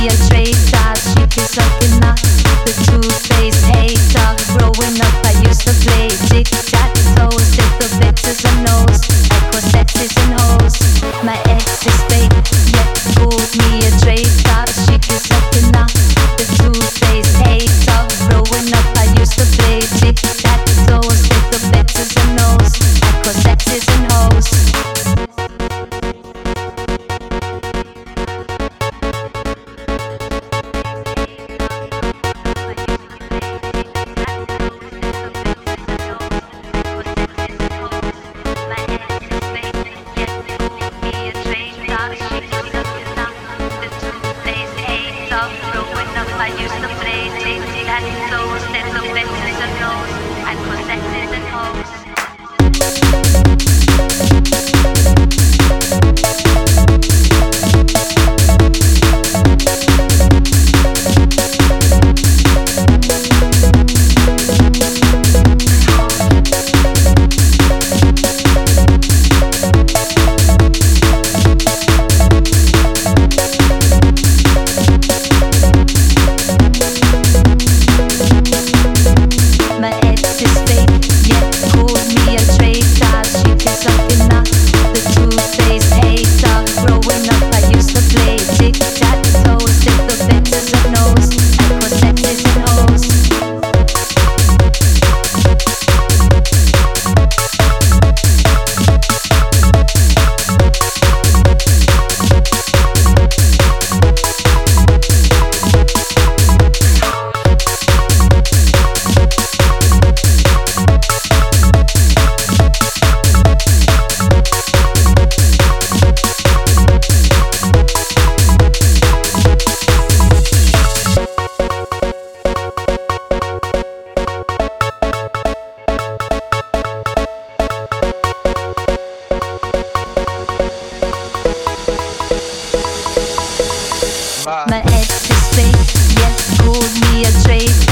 a traitor. She keeps sucking up the two-faced hater. Growing up, I used to play tic-tac-toe. Stick the bitches and nose. I call sexes and hoes. My ex is fake, yet called me a traitor. She keeps sucking up the two-faced hater. Growing up, I used to play tic-tac-toe. Stick the bitches and nose. I call sexes and hoes. I used to play tic-tac-toe, set the bitches and nose, I put sexes and hoes. My ex is fake, yes, called me a traitor.